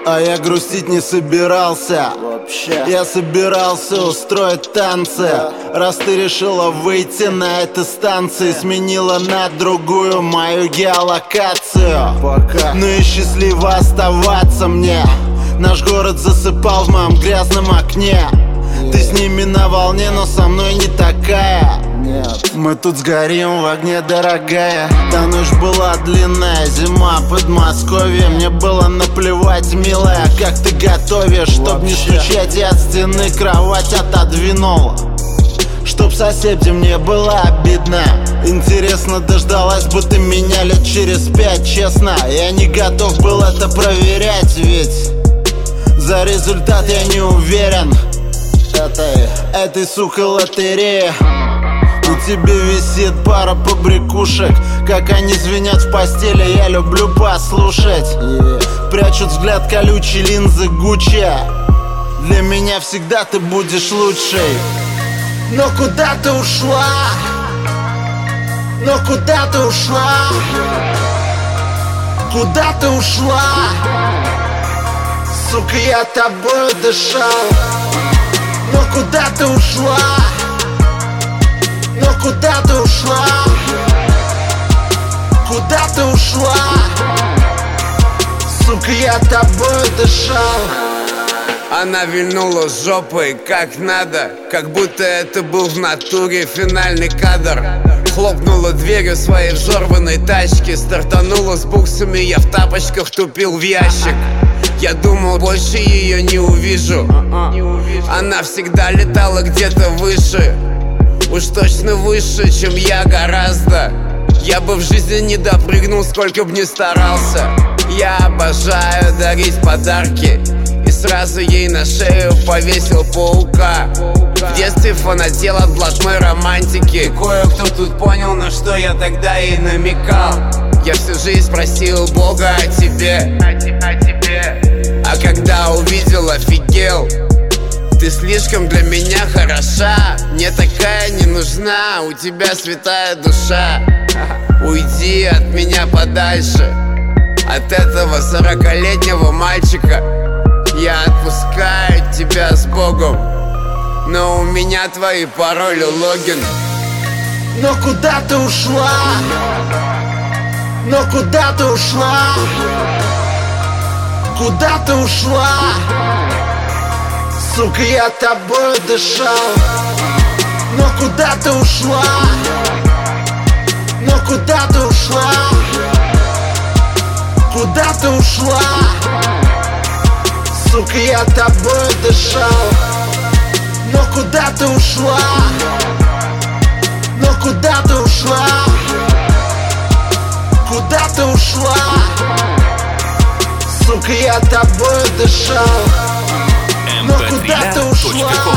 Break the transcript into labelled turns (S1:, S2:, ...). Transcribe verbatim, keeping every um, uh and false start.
S1: А я грустить не собирался. Я собирался устроить танцы. Раз ты решила выйти на этой станции, сменила на другую мою геолокацию. Ну и счастливо оставаться мне. Наш город засыпал в моем грязном окне. Ты с ними на волне, но со мной не такая. Нет. Мы тут сгорим в огне, дорогая. Та ночь была длинная, зима, Подмосковье. Мне было наплевать, милая, как ты готовишь. Чтоб не стучать, я от стены кровать отодвинула, чтоб соседям не было обидно. Интересно, дождалась бы ты меня лет через пять. Честно, я не готов был это проверять, ведь за результат я не уверен. Этой, этой сука лотереи. У тебя висит пара побрякушек. Как они звенят в постели, я люблю послушать. Прячут взгляд колючие линзы Гуччи. Для меня всегда ты будешь лучшей. Но куда ты ушла? Но куда ты ушла? Куда ты ушла? Сука, я тобой дышал. Но куда ты ушла? Но куда ты ушла? Куда ты ушла? Сука, я тобой дышал.
S2: Она вильнула жопой как надо, как будто это был в натуре финальный кадр. Хлопнула дверью своей взорванной тачки, стартанула с буксами, я в тапочках тупил в ящик. Я думал, больше ее не увижу. Она всегда летала где-то выше, уж точно выше, чем я гораздо. Я бы в жизни не допрыгнул, сколько б ни старался. Я обожаю дарить подарки, и сразу ей на шею повесил паука. В детстве фанател от блатной романтики. Кое-кто тут понял, на что я тогда ей намекал. Я всю жизнь просил Бога о тебе, а когда увидел, офигел. Ты слишком для меня хороша, мне такая не нужна. У тебя святая душа. Уйди от меня подальше, от этого сорокалетнего мальчика. Я отпускаю тебя с Богом, но у меня твои пароли, логин.
S1: Но куда ты ушла? Но куда ты ушла? Куда ты ушла? Сука, я тобой дышал. Но куда ты ушла? Но куда ты ушла? Куда ты ушла? Сука, я тобой дышал. Но куда ты ушла? Но куда ты ушла? Куда ты ушла? Сука, я тобой дышал. Но куда ты ушла?